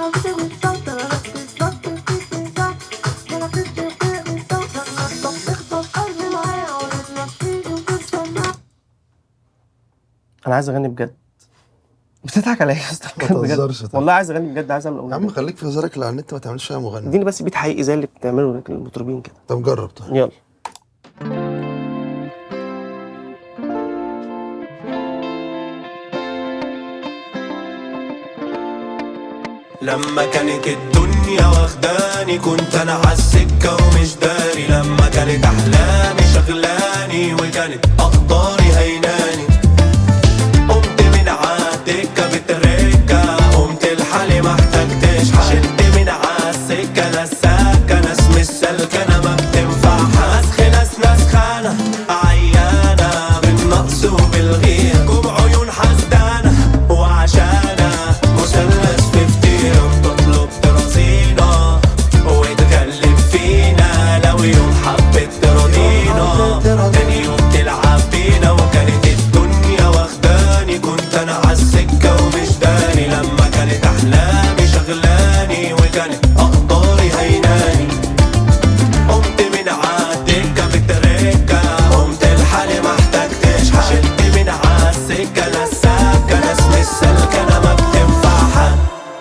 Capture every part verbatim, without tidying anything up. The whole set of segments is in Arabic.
انا عايز اغني بجد. بتضحك عليا يا اسطى؟ ما تهزرش. والله عايز اغني بجد، عايز اعمل اغنيه. يا عم خليك في هزارك اللي على النت، ما تعملش فيها مغني. اديني بس بيت حقيقي زي اللي بتعمله المطربين كده. طب جرب. طيب يلا. لما كانت الدنيا واخداني كنت انا عالسكة ومش داري، لما كانت احلامي شغلاني وكانت اقداري هيناني، قمت من عالدكة بتركة، قمت لحالي ما احتجتش حد، شلت من عالسكة ناس ساكة ناس مش سالكة انا ما بتنفعها، نسخ ناس ناس خانة عيانة بالنقص وبالغير، كوب عيون حسدانة وعشانة مثلث في فتيرة بتطلب ترازينا وتغلب فينا، لو يوم حبت تراضينا تاني يوم تلعب بينا، وكانت الدنيا واخداني كنت انا عالسكة ومش داري، لما كانت احلامي شغلاني وكانت اقداري هيناني، قمت من عالدكة بتركة، قمت لحالي ما احتجتش حد، شلت من عالسكة ناس ساكة ناس مش سالكة انا ما بتنفعها.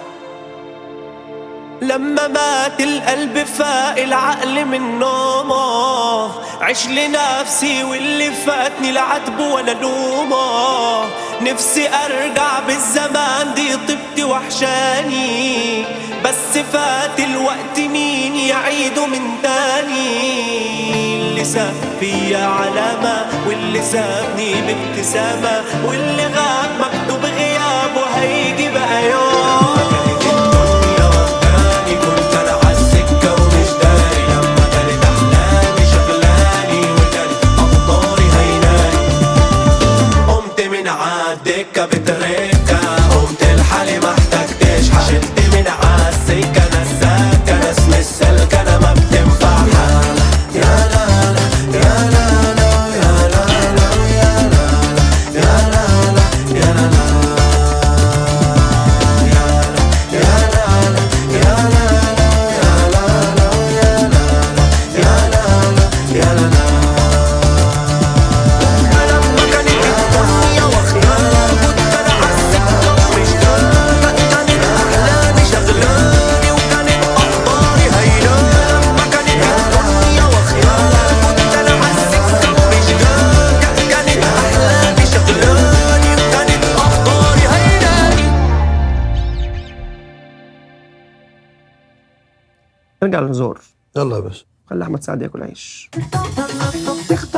لما مات القلب فاق العقل من نومه، عيش لنفسي واللي فاتني لعتبه ولا لومه، نفسي ارجع بالزمان دي طبتي وحشاني، بس فات الوقت مين يعيده من تاني، اللي ساب فيا علامة واللي سابني بابتسامة، واللي غاب مكتوب غيابه هيجي بقى يوم. دكة بتركة قمت لحالي ما احتجتش حد، شلت من عالسكة ناس ساكة ناس مش سالكة انا ما بتنفعها. يا لا لا يا لا لا يا لا لا يا لا لا يا لا لا يا لا لا يا لا لا يا لا لا يا لا لا يا لا لا يا لا لا. نرجع للزور. يلا يا باشا. خلي احمد سعد ياكل عيش.